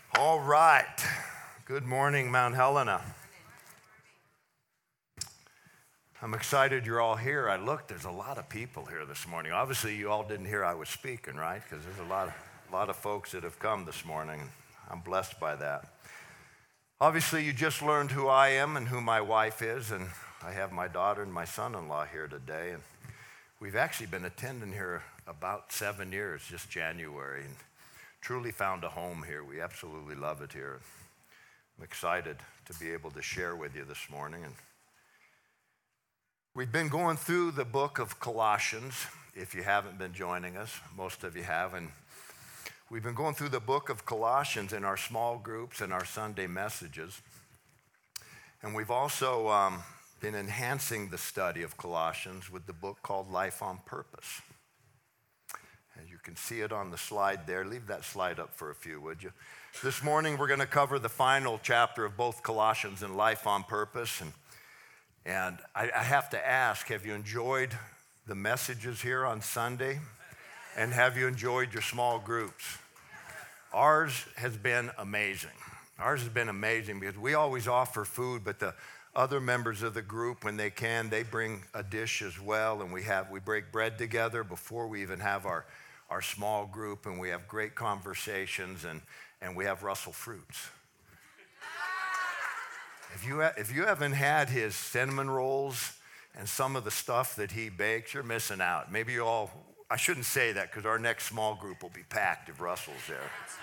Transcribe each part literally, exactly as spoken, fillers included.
All right. Good morning, Mount Helena. I'm excited you're all here. I looked, there's a lot of people here this morning. Obviously, you all didn't hear I was speaking, right? Because there's a lot of, a lot of folks that have come this morning. I'm blessed by that. Obviously, you just learned who I am and who my wife is, and I have my daughter and my son-in-law here today. And we've actually been attending here about seven years, just January, and truly found a home here. We absolutely love it here. I'm excited to be able to share with you this morning. And we've been going through the book of Colossians. If you haven't been joining us, most of you have. And we've been going through the book of Colossians in our small groups and our Sunday messages. And we've also um, been enhancing the study of Colossians with the book called Life on Purpose. And you can see it on the slide there. Leave that slide up for a few, would you? This morning we're going to cover the final chapter of both Colossians and Life on Purpose. And, and I, I have to ask, have you enjoyed the messages here on Sunday? And have you enjoyed your small groups? Ours has been amazing. Ours has been amazing because we always offer food, but the other members of the group, when they can, they bring a dish as well, and we have we break bread together before we even have our, our small group, and we have great conversations, and, and we have Russell Fruits. If you, ha- if you haven't had his cinnamon rolls and some of the stuff that he bakes, you're missing out. Maybe you all, I shouldn't say that because our next small group will be packed if Russell's there.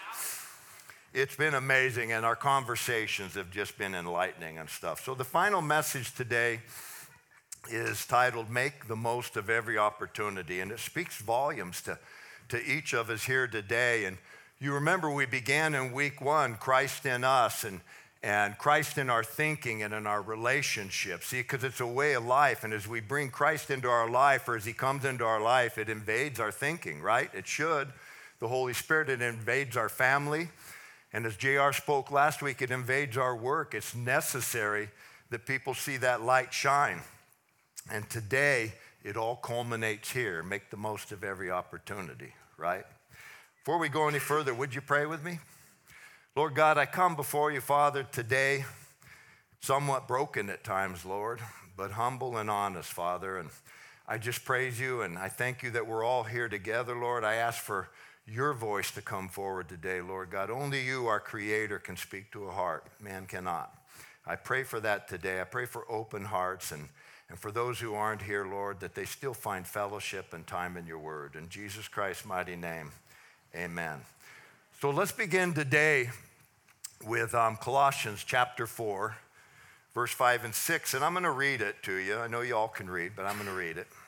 It's been amazing, and our conversations have just been enlightening and stuff. So the final message today is titled, Make the Most of Every Opportunity, and it speaks volumes to, to each of us here today. And you remember we began in week one, Christ in us, and, and Christ in our thinking and in our relationships. See, because it's a way of life, and as we bring Christ into our life, or as he comes into our life, it invades our thinking, right? It should. The Holy Spirit, it invades our family. And as J R spoke last week, it invades our work. It's necessary that people see that light shine. And today, it all culminates here. Make the most of every opportunity, right? Before we go any further, would you pray with me? Lord God, I come before you, Father, today, somewhat broken at times, Lord, but humble and honest, Father. And I just praise you, and I thank you that we're all here together, Lord. I ask for your voice to come forward today, Lord God. Only you, our Creator, can speak to a heart. Man cannot. I pray for that today. I pray for open hearts, and, and for those who aren't here, Lord, that they still find fellowship and time in your word. In Jesus Christ's mighty name, amen. So let's begin today with um, Colossians chapter four, verse five and six, and I'm going to read it to you. I know you all can read, but I'm going to read it.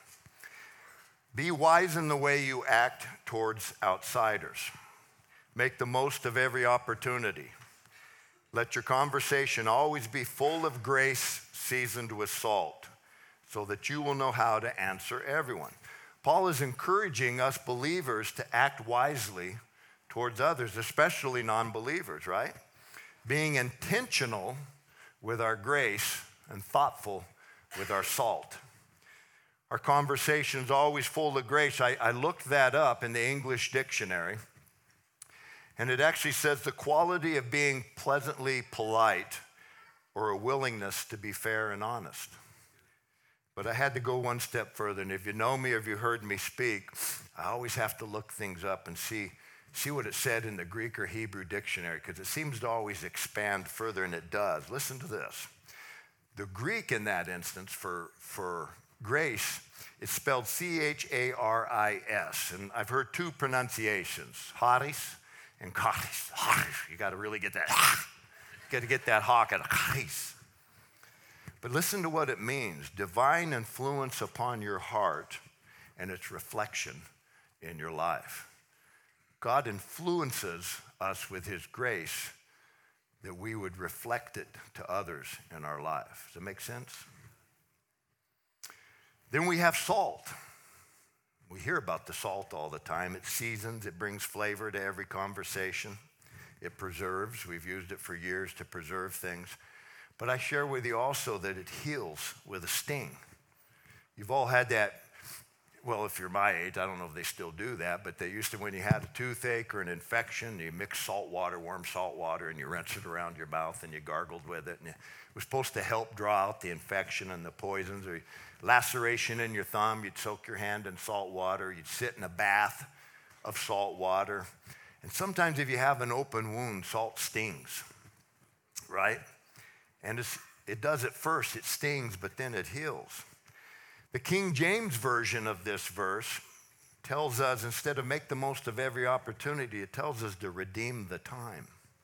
Be wise in the way you act towards outsiders. Make the most of every opportunity. Let your conversation always be full of grace, seasoned with salt, so that you will know how to answer everyone. Paul is encouraging us believers to act wisely towards others, especially non-believers, right? Being intentional with our grace and thoughtful with our salt. Our conversation's always full of grace. I, I looked that up in the English dictionary, and it actually says the quality of being pleasantly polite or a willingness to be fair and honest. But I had to go one step further, and if you know me or if you heard me speak, I always have to look things up and see, see what it said in the Greek or Hebrew dictionary, because it seems to always expand further, and it does. Listen to this. The Greek in that instance for, for grace, it's spelled C H A R I S, and I've heard two pronunciations, charis and charis. You got to really get that, you got to get that hawk at charis. But listen to what it means, divine influence upon your heart and its reflection in your life. God influences us with his grace that we would reflect it to others in our life. Does that make sense? Then we have salt. We hear about the salt all the time. It seasons, it brings flavor to every conversation. It preserves. We've used it for years to preserve things. But I share with you also that it heals with a sting. You've all had that well, if you're my age, I don't know if they still do that, but they used to, when you had a toothache or an infection, you mix salt water, warm salt water, and you rinse it around your mouth and you gargled with it. And it was supposed to help draw out the infection and the poisons. Or laceration in your thumb, you'd soak your hand in salt water. You'd sit in a bath of salt water. And sometimes if you have an open wound, salt stings, right? And it's, it does at first, it stings, but then it heals. The King James Version of this verse tells us, instead of make the most of every opportunity, it tells us to redeem the time.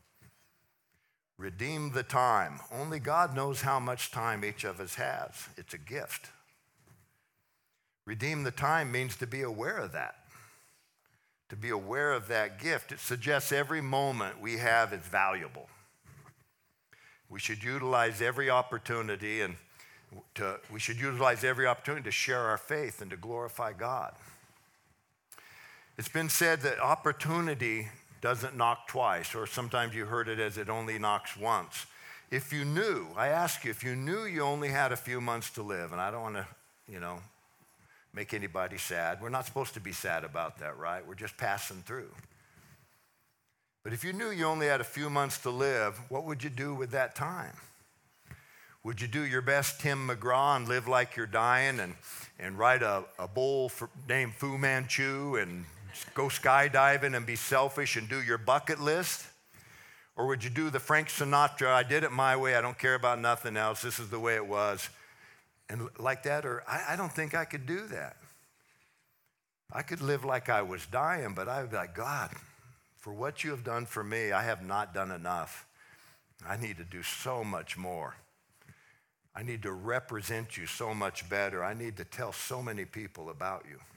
Redeem the time. Only God knows how much time each of us has. It's a gift. Redeem the time means to be aware of that. To be aware of that gift. It suggests every moment we have is valuable. We should utilize every opportunity and to, we should utilize every opportunity to share our faith and to glorify God. It's been said that opportunity doesn't knock twice, or sometimes you heard it as it only knocks once. If you knew, I ask you, if you knew you only had a few months to live, and I don't want to, you know, make anybody sad. We're not supposed to be sad about that, right? We're just passing through. But if you knew you only had a few months to live, what would you do with that time? Would you do your best Tim McGraw and live like you're dying and, and write a, a bowl for, named Fu Manchu and go skydiving and be selfish and do your bucket list? Or would you do the Frank Sinatra, I did it my way, I don't care about nothing else, this is the way it was, and like that? Or I, I don't think I could do that. I could live like I was dying, but I would be like, God, for what you have done for me, I have not done enough. I need to do so much more. I need to represent you so much better. I need to tell so many people about you.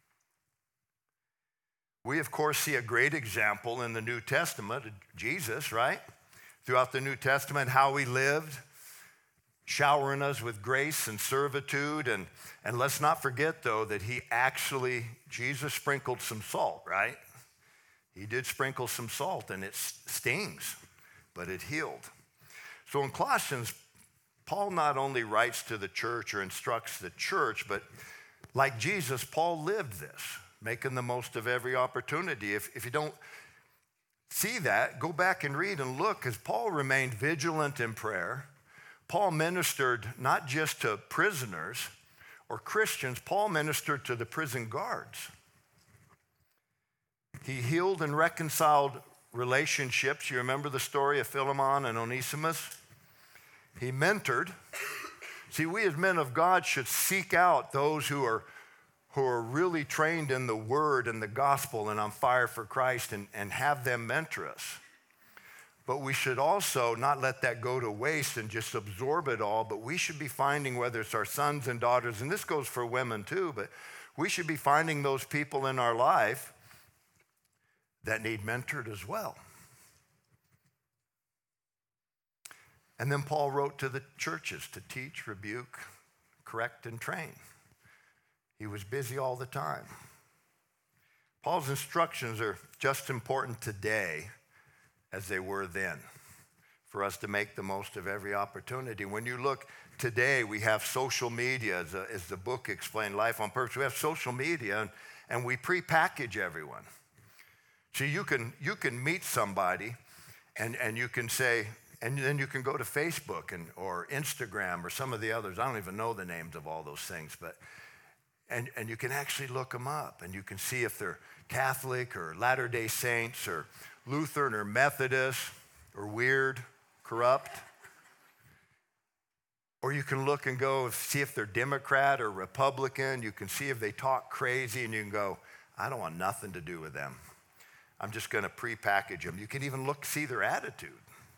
We, of course, see a great example in the New Testament of Jesus, right? Throughout the New Testament, how he lived, showering us with grace and servitude. And, and let's not forget, though, that he actually, Jesus sprinkled some salt, right? He did sprinkle some salt, and it stings, but it healed. So in Colossians, Paul not only writes to the church or instructs the church, but like Jesus, Paul lived this, making the most of every opportunity. If, if you don't see that, go back and read and look, because Paul remained vigilant in prayer. Paul ministered not just to prisoners or Christians, Paul ministered to the prison guards. He healed and reconciled relationships. You remember the story of Philemon and Onesimus? He mentored. See, we as men of God should seek out those who are, who are really trained in the word and the gospel and on fire for Christ and, and have them mentor us. But we should also not let that go to waste and just absorb it all, but we should be finding, whether it's our sons and daughters, and this goes for women too, but we should be finding those people in our life that need mentored as well. And then Paul wrote to the churches to teach, rebuke, correct, and train. He was busy all the time. Paul's instructions are just important today as they were then, for us to make the most of every opportunity. When you look today, we have social media, as, a, as the book explained, Life on Purpose. We have social media, and, and we pre-package everyone. So you can, you can meet somebody, and, and you can say, and then you can go to Facebook and, or Instagram or some of the others. I don't even know the names of all those things, but and, and you can actually look them up, and you can see if they're Catholic or Latter-day Saints or Lutheran or Methodist or weird, corrupt. Or you can look and go see if they're Democrat or Republican. You can see if they talk crazy, and you can go, I don't want nothing to do with them. I'm just going to pre-package them. You can even look, see their attitude.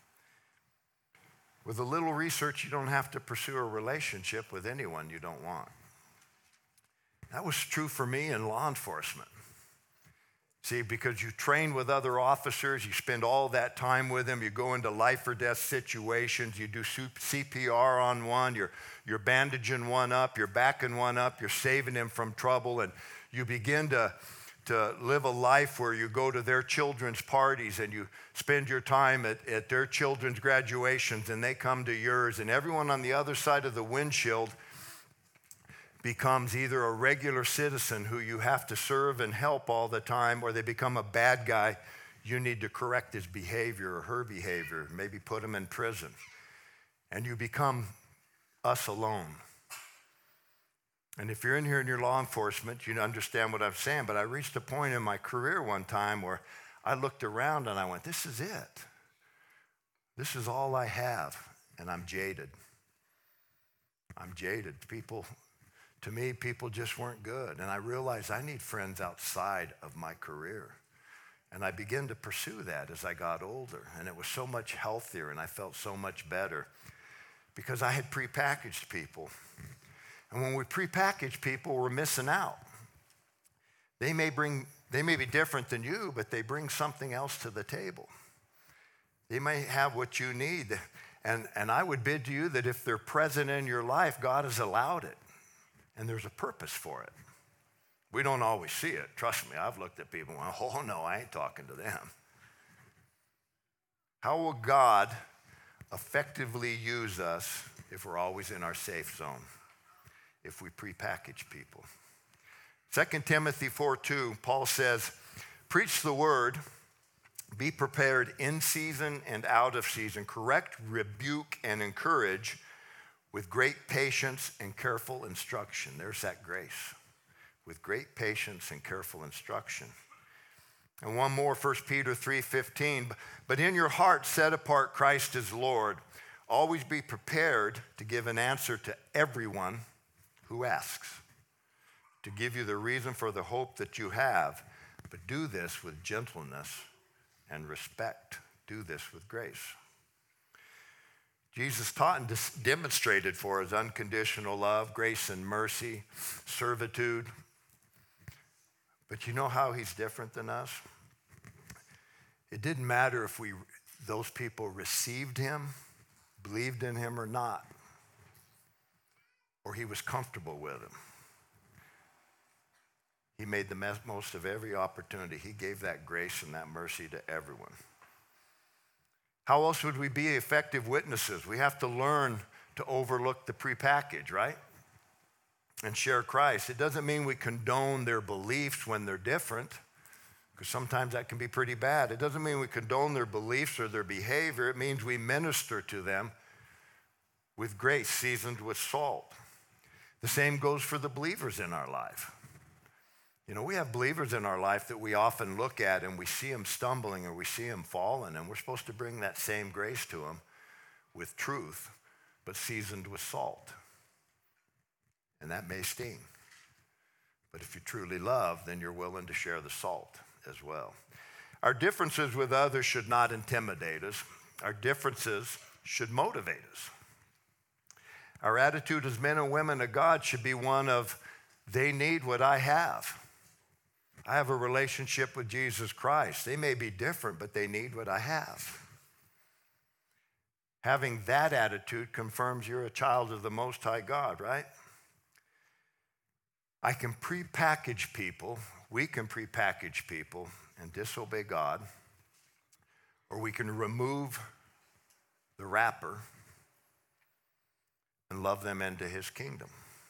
With a little research, you don't have to pursue a relationship with anyone you don't want. That was true for me in law enforcement. See, because you train with other officers, you spend all that time with them, you go into life or death situations, you do C P R on one, you're, you're bandaging one up, you're backing one up, you're saving him from trouble, and you begin to to live a life where you go to their children's parties and you spend your time at, at their children's graduations, and they come to yours, and everyone on the other side of the windshield becomes either a regular citizen who you have to serve and help all the time, or they become a bad guy. You need to correct his behavior or her behavior, maybe put him in prison. And you become us alone. And if you're in here and you're law enforcement, you understand what I'm saying, but I reached a point in my career one time where I looked around and I went, this is it. This is all I have, and I'm jaded. I'm jaded. People, to me, people just weren't good. And I realized I need friends outside of my career. And I began to pursue that as I got older. And it was so much healthier, and I felt so much better because I had prepackaged people. And when we prepackage people, we're missing out. They may bring, they may be different than you, but they bring something else to the table. They may have what you need. And, and I would bid to you that if they're present in your life, God has allowed it. And there's a purpose for it. We don't always see it. Trust me, I've looked at people and went, oh no, I ain't talking to them. How will God effectively use us if we're always in our safe zone? If we prepackage people. Second Timothy four two, Paul says, preach the word, be prepared in season and out of season, correct, rebuke, and encourage with great patience and careful instruction. There's that grace. With great patience and careful instruction. And one more, First Peter three fifteen, but in your heart set apart Christ as Lord. Always be prepared to give an answer to everyone who asks, to give you the reason for the hope that you have, but do this with gentleness and respect. Do this with grace. Jesus taught and demonstrated for his unconditional love, grace and mercy, servitude. But you know how he's different than us? It didn't matter if we, those people received him, believed in him or not, or he was comfortable with him. He made the most of every opportunity. He gave that grace and that mercy to everyone. How else would we be effective witnesses? We have to learn to overlook the prepackage, right? And share Christ. It doesn't mean we condone their beliefs when they're different, because sometimes that can be pretty bad. It doesn't mean we condone their beliefs or their behavior. It means we minister to them with grace seasoned with salt. The same goes for the believers in our life. You know, we have believers in our life that we often look at and we see them stumbling or we see them falling, and we're supposed to bring that same grace to them with truth, but seasoned with salt. And that may sting. But if you truly love, then you're willing to share the salt as well. Our differences with others should not intimidate us. Our differences should motivate us. Our attitude as men and women of God should be one of, they need what I have. I have a relationship with Jesus Christ. They may be different, but they need what I have. Having that attitude confirms you're a child of the Most High God, right? I can prepackage people, we can prepackage people and disobey God, or we can remove the wrapper and love them into his kingdom.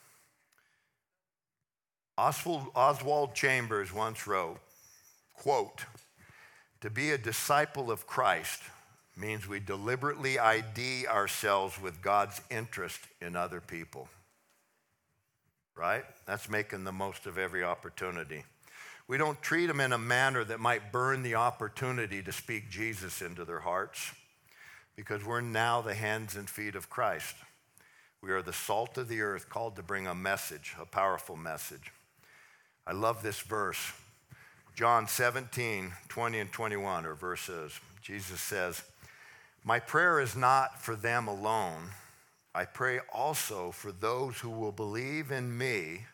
Oswald, Oswald Chambers once wrote, quote, to be a disciple of Christ means we deliberately I D ourselves with God's interest in other people. Right? That's making the most of every opportunity. We don't treat them in a manner that might burn the opportunity to speak Jesus into their hearts, because we're now the hands and feet of Christ. We are the salt of the earth, called to bring a message, a powerful message. I love this verse. John seventeen, twenty and twenty-one are verses. Jesus says, my prayer is not for them alone. I pray also for those who will believe in me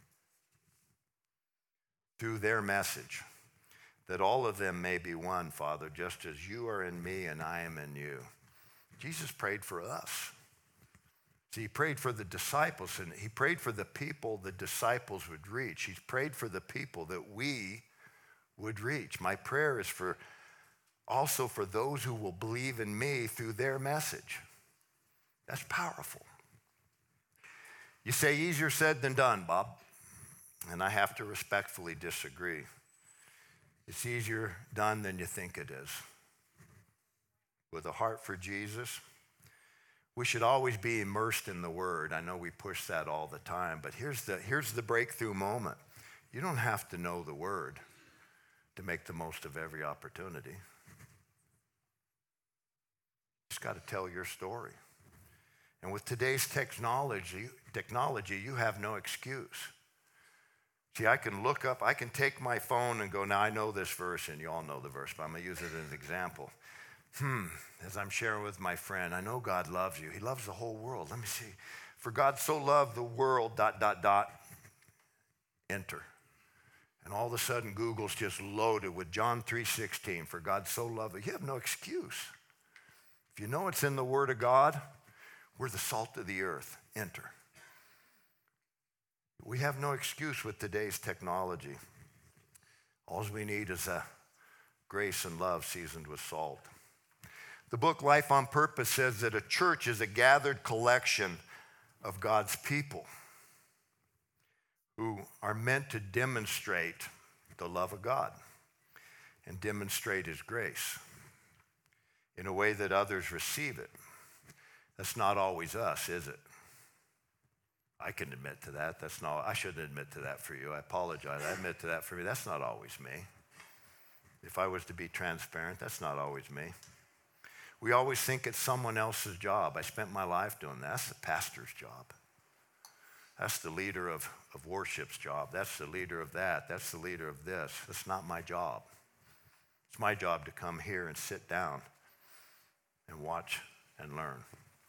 through their message, that all of them may be one, Father, just as you are in me and I am in you. Jesus prayed for us. See, he prayed for the disciples, and he prayed for the people the disciples would reach. He's prayed for the people that we would reach. My prayer is for also for those who will believe in me through their message. That's powerful. You say easier said than done, Bob, and I have to respectfully disagree. It's easier done than you think it is. With a heart for Jesus, we should always be immersed in the Word. I know we push that all the time, but here's the, here's the breakthrough moment. You don't have to know the Word to make the most of every opportunity. You just got to tell your story. And with today's technology, technology, you have no excuse. See, I can look up, I can take my phone and go, now I know this verse, and you all know the verse, but I'm going to use it as an example. Hmm, as I'm sharing with my friend, I know God loves you. He loves the whole world. Let me see. For God so loved the world, dot, dot, dot, enter. And all of a sudden, Google's just loaded with John three sixteen, for God so loved it. You have no excuse. If you know it's in the Word of God, we're the salt of the earth. Enter. We have no excuse with today's technology. All we need is a grace and love seasoned with salt. The book Life on Purpose says that a church is a gathered collection of God's people who are meant to demonstrate the love of God and demonstrate His grace in a way that others receive it. That's not always us, is it? I can admit to that. That's not, I shouldn't admit to that for you. I apologize. I admit to that for me. That's not always me. If I was to be transparent, that's not always me. We always think it's someone else's job. I spent my life doing that. That's the pastor's job. That's the leader of, of worship's job. That's the leader of that. That's the leader of this. That's not my job. It's my job to come here and sit down and watch and learn.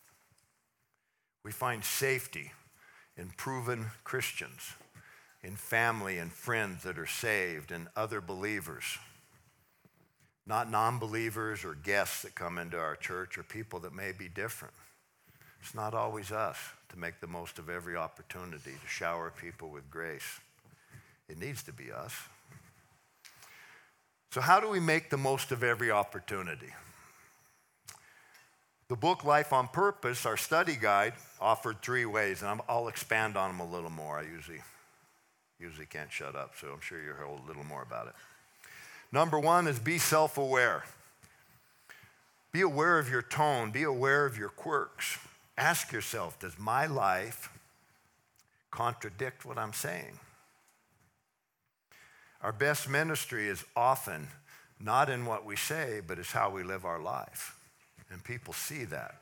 We find safety in proven Christians, in family and friends that are saved, and other believers. Not non-believers or guests that come into our church or people that may be different. It's not always us to make the most of every opportunity to shower people with grace. It needs to be us. So how do we make the most of every opportunity? The book Life on Purpose, our study guide, offered three ways, and I'm, I'll expand on them a little more. I usually, usually can't shut up, so I'm sure you'll hear a little more about it. Number one is be self-aware. Be aware of your tone. Be aware of your quirks. Ask yourself, does my life contradict what I'm saying? Our best ministry is often not in what we say, but it's how we live our life. And people see that.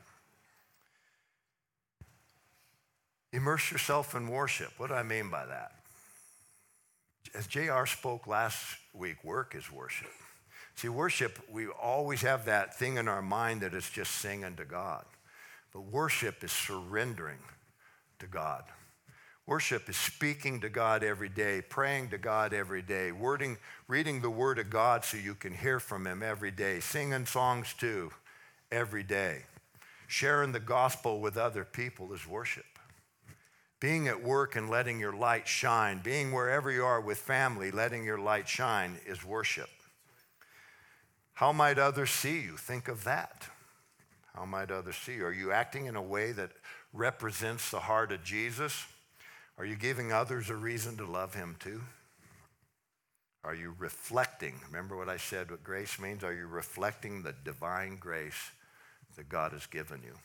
Immerse yourself in worship. What do I mean by that? As J R spoke last week, work is worship. See, worship, we always have that thing in our mind that it's just singing to God. But worship is surrendering to God. Worship is speaking to God every day, praying to God every day, wording, reading the Word of God so you can hear from Him every day, singing songs too every day. Sharing the gospel with other people is worship. Being at work and letting your light shine, being wherever you are with family, letting your light shine is worship. How might others see you? Think of that. How might others see you? Are you acting in a way that represents the heart of Jesus? Are you giving others a reason to love Him too? Are you reflecting? Remember what I said, what grace means? Are you reflecting the divine grace that God has given you?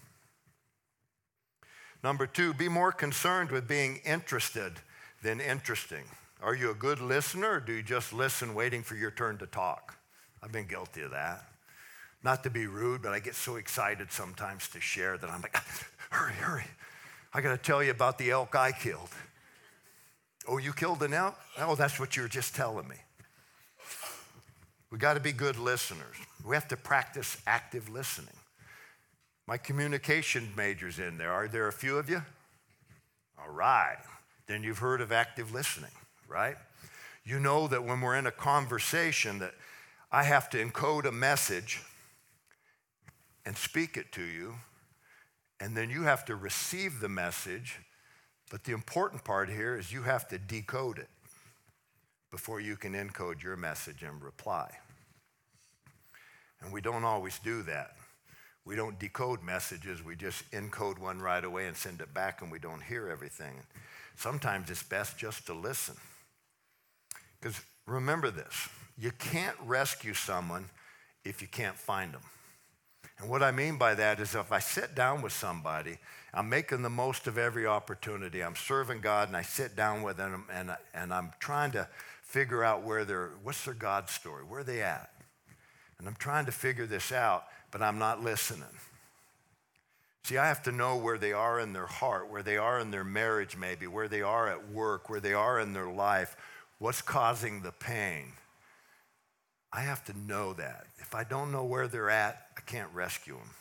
Number two, be more concerned with being interested than interesting. Are you a good listener, or do you just listen waiting for your turn to talk? I've been guilty of that. Not to be rude, but I get so excited sometimes to share that I'm like, hurry, hurry. I got to tell you about the elk I killed. Oh, you killed an elk? Oh, that's what you were just telling me. We got to be good listeners. We have to practice active listening. My communication major's in there. Are there a few of you? All right. Then you've heard of active listening, right? You know that when we're in a conversation that I have to encode a message and speak it to you, and then you have to receive the message, but the important part here is you have to decode it before you can encode your message and reply. And we don't always do that. We don't decode messages. We just encode one right away and send it back, and we don't hear everything. Sometimes it's best just to listen. Because remember this, you can't rescue someone if you can't find them. And what I mean by that is if I sit down with somebody, I'm making the most of every opportunity. I'm serving God, and I sit down with them, and, and I'm trying to figure out where they're, what's their God story? Where are they at? And I'm trying to figure this out, but I'm not listening. See, I have to know where they are in their heart, where they are in their marriage maybe, where they are at work, where they are in their life, what's causing the pain. I have to know that. If I don't know where they're at, I can't rescue them.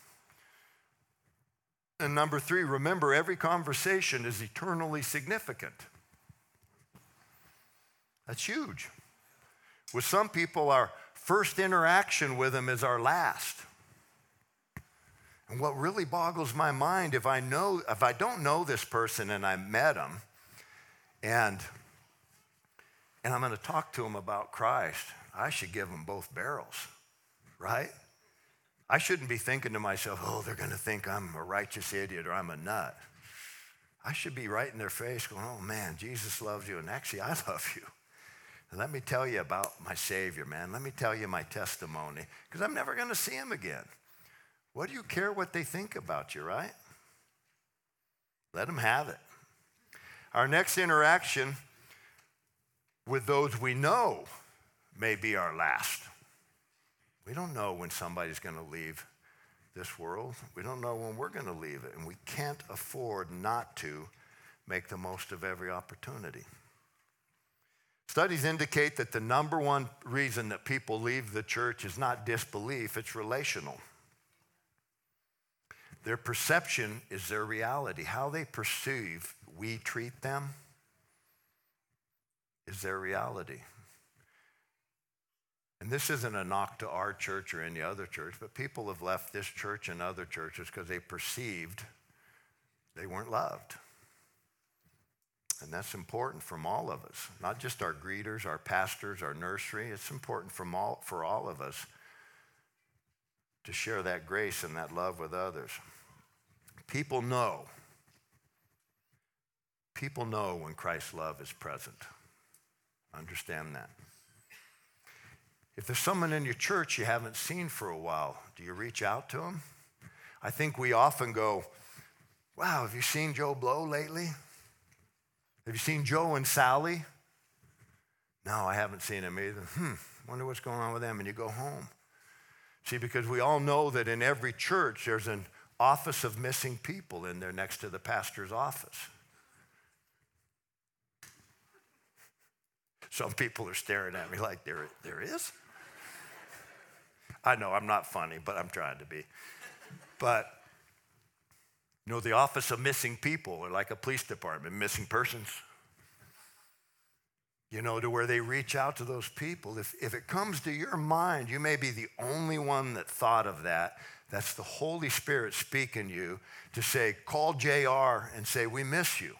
And number three, remember every conversation is eternally significant. That's huge. With some people, our first interaction with them is our last. And what really boggles my mind, if I know, if I don't know this person and I met him, and, and I'm going to talk to him about Christ, I should give them both barrels, right? I shouldn't be thinking to myself, oh, they're going to think I'm a righteous idiot or I'm a nut. I should be right in their face going, oh, man, Jesus loves you, and actually I love you. And let me tell you about my Savior, man. Let me tell you my testimony, because I'm never going to see him again. What do you care what they think about you, right? Let them have it. Our next interaction with those we know may be our last. We don't know when somebody's going to leave this world. We don't know when we're going to leave it, and we can't afford not to make the most of every opportunity. Studies indicate that the number one reason that people leave the church is not disbelief, it's relational. Their perception is their reality. How they perceive we treat them is their reality. And this isn't a knock to our church or any other church, but people have left this church and other churches because they perceived they weren't loved. And that's important from all of us, not just our greeters, our pastors, our nursery. It's important from all, for all of us to share that grace and that love with others. People know. People know when Christ's love is present. Understand that. If there's someone in your church you haven't seen for a while, do you reach out to them? I think we often go, wow, have you seen Joe Blow lately? Have you seen Joe and Sally? No, I haven't seen them either. Hmm, wonder what's going on with them, and you go home. See, because we all know that in every church there's an office of missing people in there next to the pastor's office. Some people are staring at me like, there, there is? I know I'm not funny, but I'm trying to be. But, you know, the office of missing people, or like a police department, missing persons. You know, to where they reach out to those people. If, if it comes to your mind, you may be the only one that thought of that. That's the Holy Spirit speaking to you to say, call J R and say, we miss you.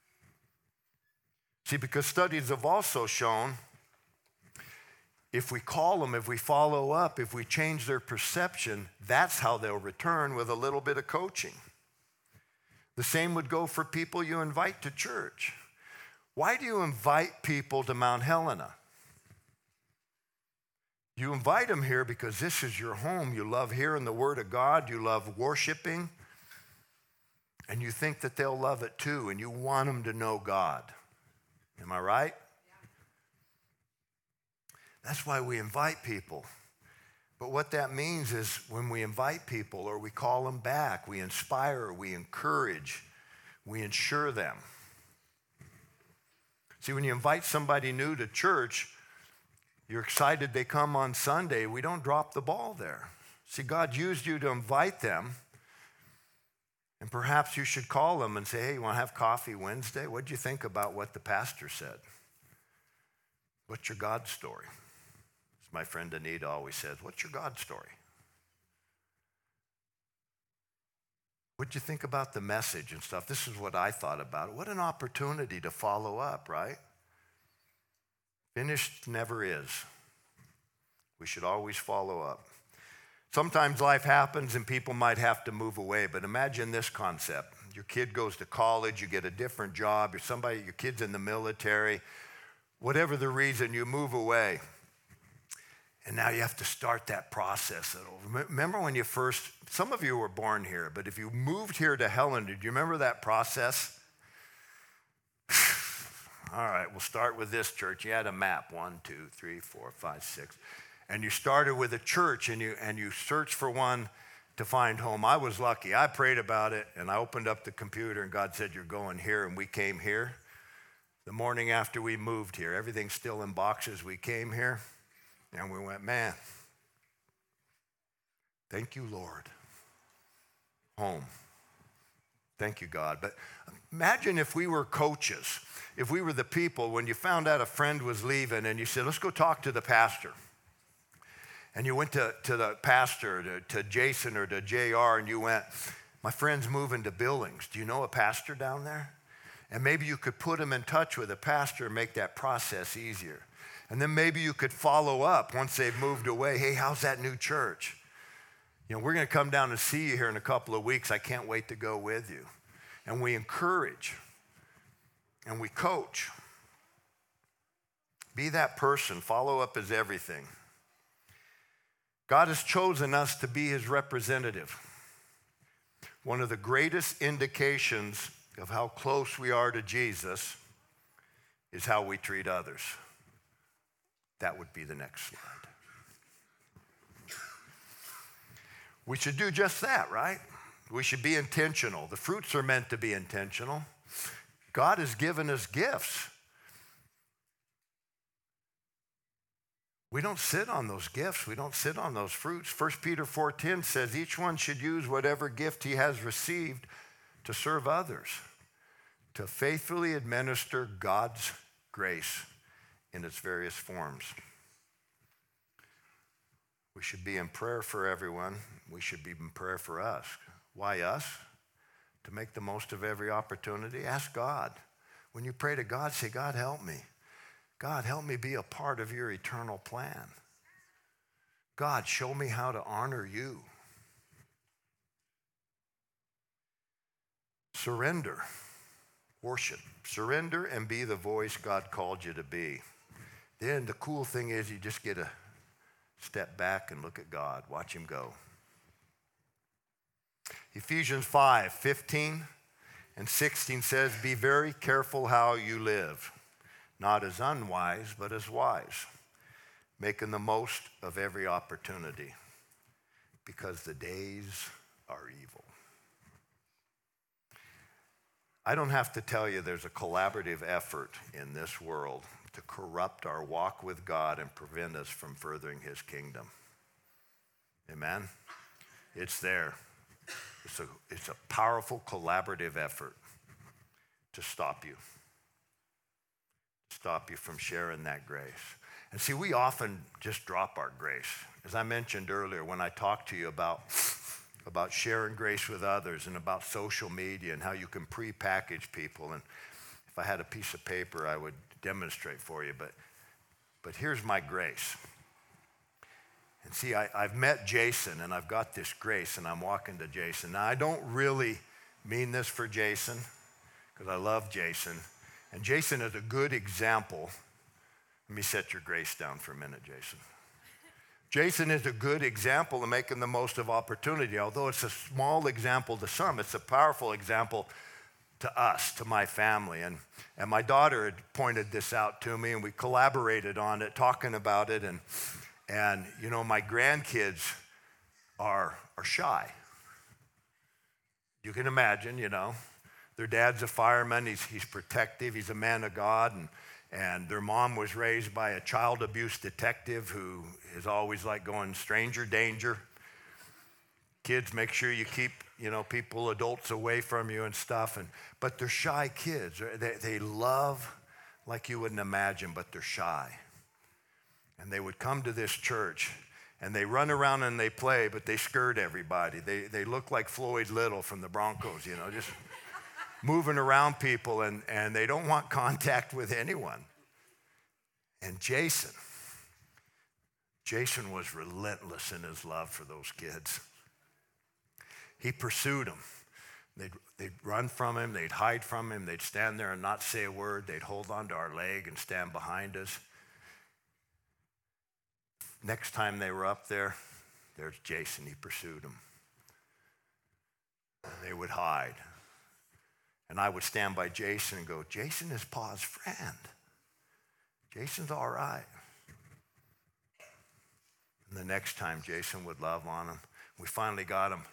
See, because studies have also shown if we call them, if we follow up, if we change their perception, that's how they'll return with a little bit of coaching. The same would go for people you invite to church. Why do you invite people to Mount Helena? You invite them here because this is your home. You love hearing the Word of God. You love worshiping. And you think that they'll love it too, and you want them to know God. Am I right? That's why we invite people. But what that means is when we invite people or we call them back, we inspire, we encourage, we ensure them. See, when you invite somebody new to church, you're excited they come on Sunday. We don't drop the ball there. See, God used you to invite them. And perhaps you should call them and say, hey, you want to have coffee Wednesday? What'd you think about what the pastor said? What's your God story? As my friend Anita always says, what's your God story? What'd you think about the message and stuff? This is what I thought about it. What an opportunity to follow up, right? Finished never is. We should always follow up. Sometimes life happens and people might have to move away, but imagine this concept. Your kid goes to college, you get a different job, you're somebody, your kid's in the military, whatever the reason, you move away. And now you have to start that process. Remember when you first, some of you were born here, but if you moved here to Helen, did you remember that process? All right, we'll start with this church. You had a map, one, two, three, four, five, six. And you started with a church and you and you searched for one to find home. I was lucky. I prayed about it and I opened up the computer and God said, you're going here, and we came here. The morning after we moved here, everything's still in boxes. We came here and we went, man, thank you, Lord. Home. Thank you, God. But imagine if we were coaches, if we were the people, when you found out a friend was leaving and you said, let's go talk to the pastor. And you went to, to the pastor, to, to Jason or to J R, and you went, my friend's moving to Billings. Do you know a pastor down there? And maybe you could put him in touch with a pastor and make that process easier. And then maybe you could follow up once they've moved away. Hey, how's that new church? You know, we're going to come down and see you here in a couple of weeks. I can't wait to go with you. And we encourage and we coach. Be that person. Follow up is everything. God has chosen us to be his representative. One of the greatest indications of how close we are to Jesus is how we treat others. That would be the next slide. We should do just that, right? We should be intentional. The fruits are meant to be intentional. God has given us gifts. We don't sit on those gifts. We don't sit on those fruits. First Peter four ten says each one should use whatever gift he has received to serve others, to faithfully administer God's grace in its various forms. We should be in prayer for everyone. We should be in prayer for us. Why us? To make the most of every opportunity. Ask God. When you pray to God, say, God, help me. God, help me be a part of your eternal plan. God, show me how to honor you. Surrender. Worship. Surrender and be the voice God called you to be. Then the cool thing is you just get to step back and look at God. Watch him go. Ephesians five fifteen and sixteen says, be very careful how you live. Not as unwise, but as wise, making the most of every opportunity, because the days are evil. I don't have to tell you there's a collaborative effort in this world to corrupt our walk with God and prevent us from furthering his kingdom. Amen? It's there. It's a, it's a powerful collaborative effort to stop you. Stop you from sharing that grace. And see, we often just drop our grace. As I mentioned earlier, when I talked to you about, about sharing grace with others and about social media and how you can pre-package people, and if I had a piece of paper, I would demonstrate for you, but, but here's my grace. And see, I, I've met Jason, and I've got this grace, and I'm walking to Jason. Now, I don't really mean this for Jason, because I love Jason. And Jason is a good example. Let me set your grace down for a minute, Jason. Jason is a good example of making the most of opportunity. Although it's a small example to some, it's a powerful example to us, to my family. And, and my daughter had pointed this out to me, and we collaborated on it, talking about it. And, and you know, my grandkids are, are shy. You can imagine, you know. Their dad's a fireman. He's, he's protective. He's a man of God. And, and their mom was raised by a child abuse detective who is always like going, stranger danger. Kids, make sure you keep, you know, people, adults away from you and stuff. And, but they're shy kids. They, they love like you wouldn't imagine, but they're shy. And they would come to this church, and they run around and they play, but they skirt everybody. They, they look like Floyd Little from the Broncos, you know, just moving around people, and, and they don't want contact with anyone. And Jason, Jason was relentless in his love for those kids. He pursued them. They'd, they'd run from him, they'd hide from him, they'd stand there and not say a word, they'd hold onto our leg and stand behind us. Next time they were up there, there's Jason, he pursued them. And they would hide. And I would stand by Jason and go, Jason is Pa's friend. Jason's all right. And the next time Jason would love on him, we finally got him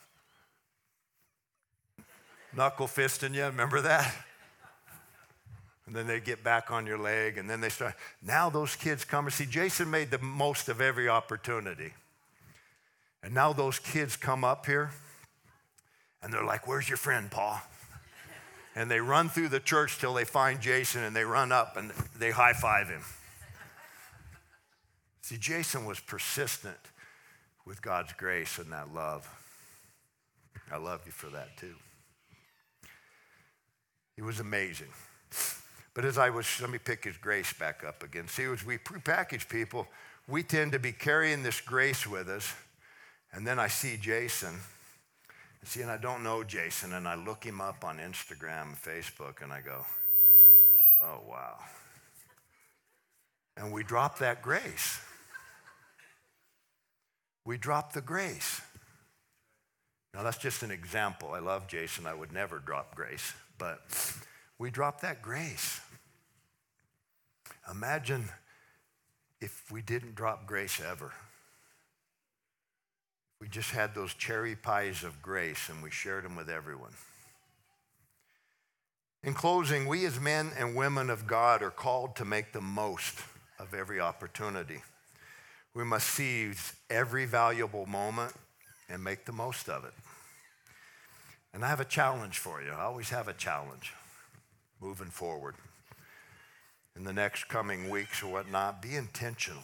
knuckle fisting you, remember that? And then they get back on your leg, and then they start. Now those kids come and see, Jason made the most of every opportunity. And now those kids come up here, and they're like, where's your friend, Pa? And they run through the church till they find Jason, and they run up, and they high-five him. See, Jason was persistent with God's grace and that love. I love you for that, too. He was amazing. But as I was, let me pick his grace back up again. See, as we prepackage people, we tend to be carrying this grace with us. And then I see Jason. And see, and I don't know Jason. And I look him up on Instagram and Facebook. And I go, oh, wow. And we drop that grace. We drop the grace. Now, that's just an example. I love Jason. I would never drop grace. But we drop that grace. Imagine if we didn't drop grace ever. We just had those cherry pies of grace and we shared them with everyone. In closing, we as men and women of God are called to make the most of every opportunity. We must seize every valuable moment and make the most of it. And I have a challenge for you. I always have a challenge moving forward. In the next coming weeks or whatnot, be intentional.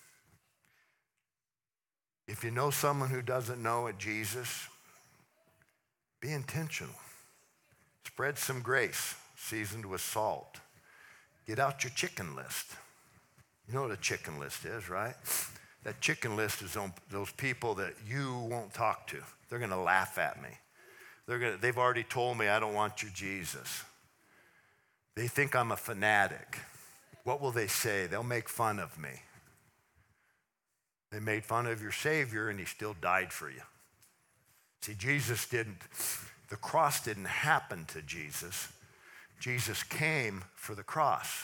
If you know someone who doesn't know it, Jesus, be intentional. Spread some grace, seasoned with salt. Get out your chicken list. You know what a chicken list is, right? That chicken list is on those people that you won't talk to. They're going to laugh at me. They're gonna, they've already told me I don't want your Jesus. They think I'm a fanatic. What will they say? They'll make fun of me. They made fun of your Savior and he still died for you. See, Jesus didn't, the cross didn't happen to Jesus. Jesus came for the cross.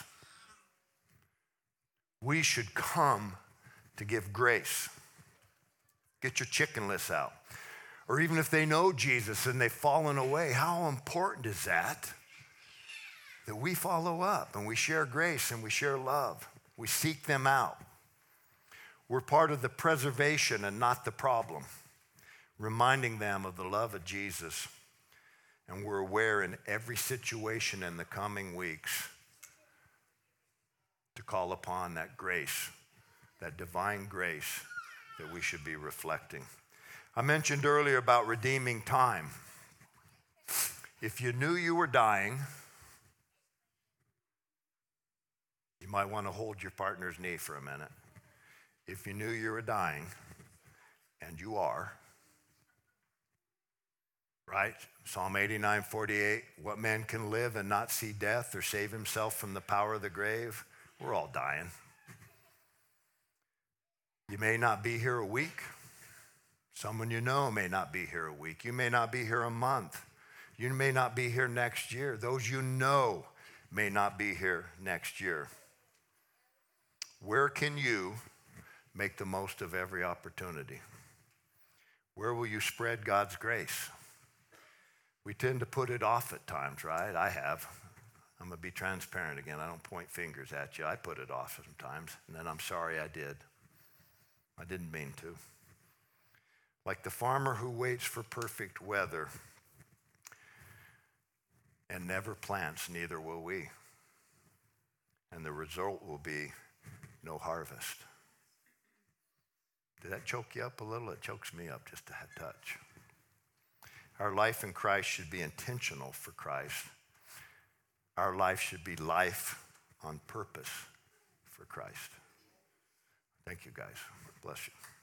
We should come to give grace. Get your chicken list out. Or even if they know Jesus and they've fallen away, how important is that? That we follow up and we share grace and we share love. We seek them out. We're part of the preservation and not the problem, reminding them of the love of Jesus. And we're aware in every situation in the coming weeks to call upon that grace, that divine grace that we should be reflecting. I mentioned earlier about redeeming time. If you knew you were dying, you might want to hold your partner's knee for a minute. If you knew you were dying, and you are, right? Psalm eighty-nine forty-eight, what man can live and not see death or save himself from the power of the grave? We're all dying. You may not be here a week. Someone you know may not be here a week. You may not be here a month. You may not be here next year. Those you know may not be here next year. Where can you make the most of every opportunity? Where will you spread God's grace? We tend to put it off at times, right? I have. I'm going to be transparent again. I don't point fingers at you. I put it off sometimes, and then I'm sorry I did. I didn't mean to. Like the farmer who waits for perfect weather and never plants, neither will we. And the result will be no harvest. Did that choke you up a little? It chokes me up just a touch. Our life in Christ should be intentional for Christ. Our life should be life on purpose for Christ. Thank you, guys. Bless you.